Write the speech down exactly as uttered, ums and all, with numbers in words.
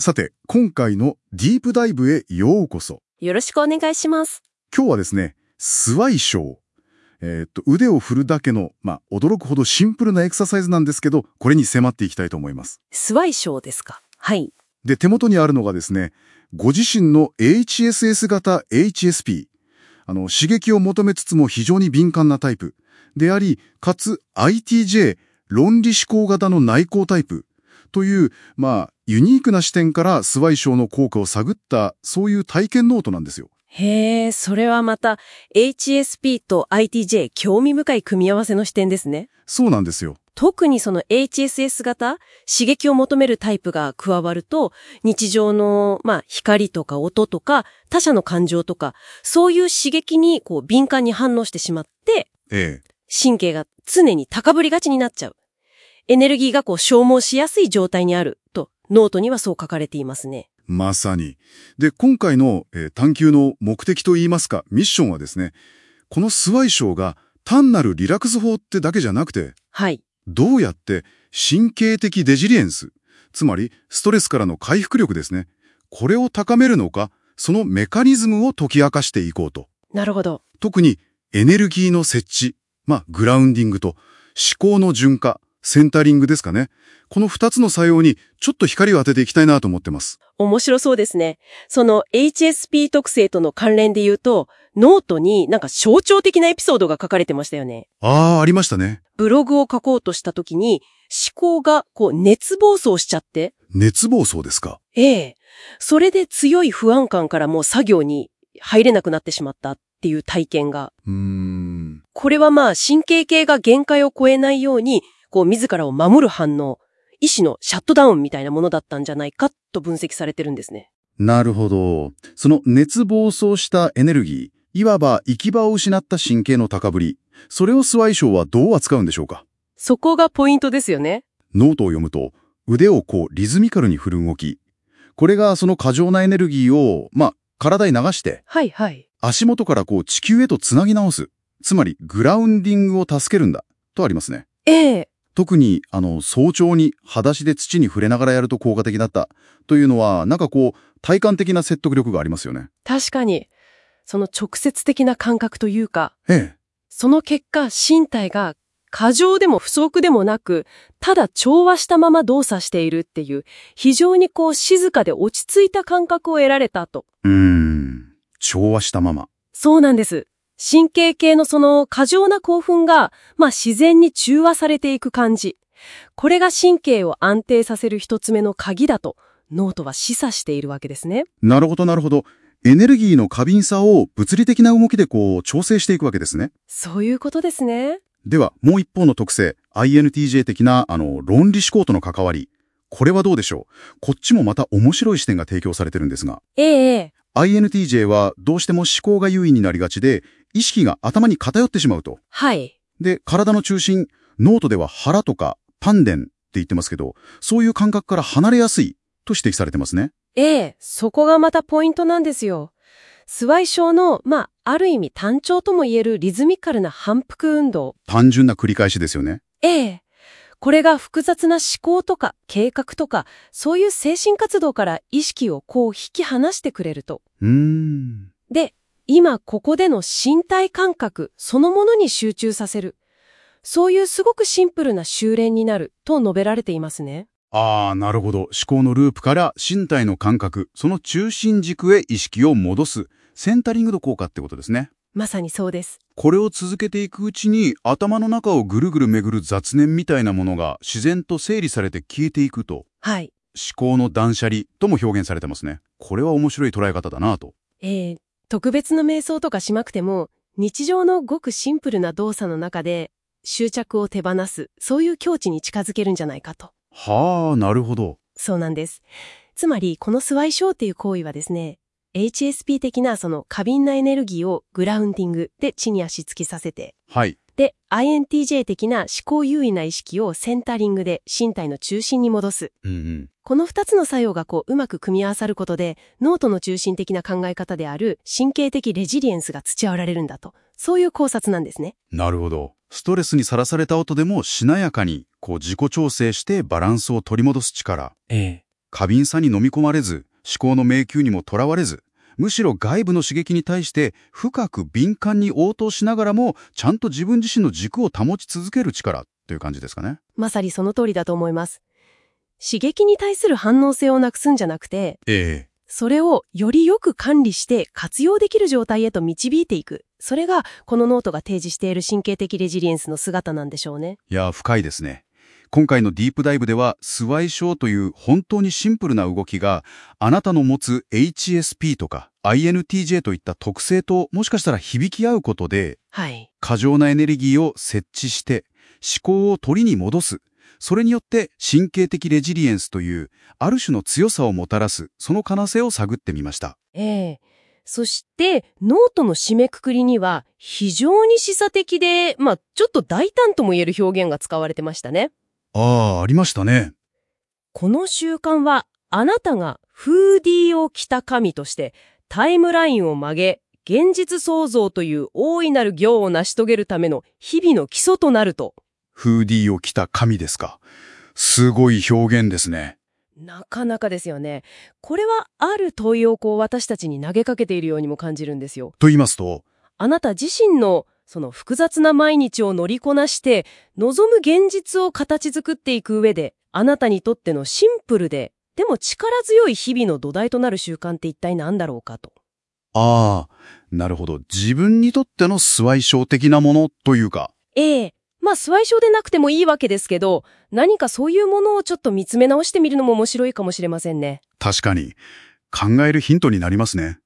さて、今回のディープダイブへようこそ。 よろしくお願いします。 今日はですね、スワイショー。えー、っと、腕を振るだけの、まあ、驚くほどシンプルなエクササイズなんですけど、これに迫っていきたいと思います。 スワイショーですか。はい。 で、手元にあるのがですね、ご自身の エイチエスエス 型 エイチエスピー。あの、刺激を求めつつも非常に敏感なタイプ。であり、かつ アイティージェー、論理思考型の内向タイプ。という、まあ、ユニークな視点からスワイショーの効果を探った、そういう体験ノートなんですよ。 へえ、それはまた エイチエスピー と アイティージェー 興味深い組み合わせの視点ですね。 そうなんですよ。 特にその エイチエスエス 型、刺激を求めるタイプが加わると、日常の、まあ、光とか音とか、他者の感情とか、そういう刺激にこう敏感に反応してしまって、 ええ。 神経が常に高ぶりがちになっちゃう。エネルギーがこう消耗しやすい状態にあると、ノートにはそう書かれていますね。 まさに。で、今回の、えー探求の目的といいますか、ミッションはですね、このスワイショーが単なるリラックス法ってだけじゃなくて、 はい。 どうやって神経的レジリエンス、つまりストレスからの回復力ですね、これを高めるのか、そのメカニズムを解き明かしていこうと。 なるほど。 特にエネルギーの設置、まあグラウンディングと思考の順化、センタリングですかね。この二つの作用にちょっと光を当てていきたいなと思ってます。 面白そうですね。その エイチエスピー 特性との関連で言うと、ノートになんか象徴的なエピソードが書かれてましたよね。 ああ、ありましたね。 ブログを書こうとした時に、思考がこう熱暴走しちゃって。 熱暴走ですか。 ええ。それで強い不安感からもう作業に入れなくなってしまったっていう体験が。 うーん。 これはまあ神経系が限界を超えないように、こう自らを守る反応、意志のシャットダウンみたいなものだったんじゃないかと分析されてるんですね。 なるほど。その熱暴走したエネルギー、いわば行き場を失った神経の高ぶり、それをスワイショーはどう扱うんでしょうか。 そこがポイントですよね。 ノートを読むと、腕をこうリズミカルに振る動き。これがその過剰なエネルギーを、まあ、体に流して、 はいはい。 足元からこう地球へとつなぎ直す。つまり、グラウンディングを助けるんだ。とありますね。 ええ。 特に、あの、早朝に裸足で土に触れながらやると効果的だったというのは、なんかこう、体感的な説得力がありますよね。 確かに、その直接的な感覚というか、 ええ。 その結果、身体が過剰でも不足でもなく、ただ調和したまま動作しているっていう、非常にこう静かで落ち着いた感覚を得られたと。 うーん。調和したまま。 そうなんです。神経系のその過剰な興奮が、まあ自然に中和されていく感じ。これが神経を安定させる一つ目の鍵だと、ノートは示唆しているわけですね。 なるほど、なるほど。エネルギーの過敏さを物理的な動きでこう、調整していくわけですね。 そういうことですね。 では、もう一方の特性、アイエヌティージェー 的な、あの、論理思考との関わり。これはどうでしょう。こっちもまた面白い視点が提供されてるんですが。 ええええ。 アイエヌティージェー はどうしても思考が優位になりがちで、意識が頭に偏ってしまうと。 はい。 で、体の中心、ノートでは腹とか丹田って言ってますけど、そういう感覚から離れやすいと指摘されてますね。 ええ、そこがまたポイントなんですよ。スワイ症の、まあ、ある意味単調とも言えるリズミカルな反復運動。 単純な繰り返しですよね。 ええ。これが複雑な思考とか計画とか、そういう精神活動から意識をこう引き離してくれると。 うーん。 で、今ここでの身体感覚そのものに集中させる。そういうすごくシンプルな修練になると述べられていますね。 ああ、なるほど。思考のループから身体の感覚、その中心軸へ意識を戻す。センタリングの効果ってことですね。 まさにそうです。 これを続けていくうちに、頭の中をぐるぐる巡る雑念みたいなものが自然と整理されて消えていくと。 はい。 思考の断捨離とも表現されてますね。これは面白い捉え方だなと。 ええ、特別な瞑想とかしなくても、日常のごくシンプルな動作の中で執着を手放す、そういう境地に近づけるんじゃないかと。 はあ、なるほど。 そうなんです。つまり、このスワイショーっていう行為はですね、エイチエスピー 的なその過敏なエネルギーをグラウンディングで地に足つきさせて、 はい。 で、アイエヌティージェー 的な思考優位な意識をセンタリングで身体の中心に戻す。 うんうん。 この二つの作用がこううまく組み合わさることで、ノートの中心的な考え方である神経的レジリエンスが培われるんだと。そういう考察なんですね。 なるほど。ストレスにさらされた後でもしなやかにこう自己調整してバランスを取り戻す力。 ええ。 過敏さに飲み込まれず、思考の迷宮にもとらわれず、むしろ外部の刺激に対して深く敏感に応答しながらも、ちゃんと自分自身の軸を保ち続ける力という感じですかね。 まさにその通りだと思います。刺激に対する反応性をなくすんじゃなくて、 ええ。 それをよりよく管理して活用できる状態へと導いていく。それがこのノートが提示している神経的レジリエンスの姿なんでしょうね。 いや、深いですね。今回のディープダイブでは、スワイ症という本当にシンプルな動きが、あなたの持つ エイチエスピー とか アイエヌティージェー といった特性ともしかしたら響き合うことで、 はい。 過剰なエネルギーを設置して、思考を取りに戻す。それによって神経的レジリエンスという、ある種の強さをもたらす、その可能性を探ってみました。 ええ。そして、ノートの締めくくりには、非常に示唆的で、まあ、ちょっと大胆とも言える表現が使われてましたね。 ああ、ありましたね。 この習慣は、あなたがフーディーを着た神として、タイムラインを曲げ、現実創造という大いなる行を成し遂げるための日々の基礎となると。 フーディーを着た神ですか。すごい表現ですね。 なかなかですよね。これはある問いをこう私たちに投げかけているようにも感じるんですよ。 と言いますと、 あなた自身のその複雑な毎日を乗りこなして、望む現実を形作っていく上で、あなたにとってのシンプルで、でも力強い日々の土台となる習慣って一体何だろうかと。 ああ、なるほど。自分にとってのスワイ症的なものというか。 ええ。まあ、スワイ症でなくてもいいわけですけど、何かそういうものをちょっと見つめ直してみるのも面白いかもしれませんね。 確かに。考えるヒントになりますね。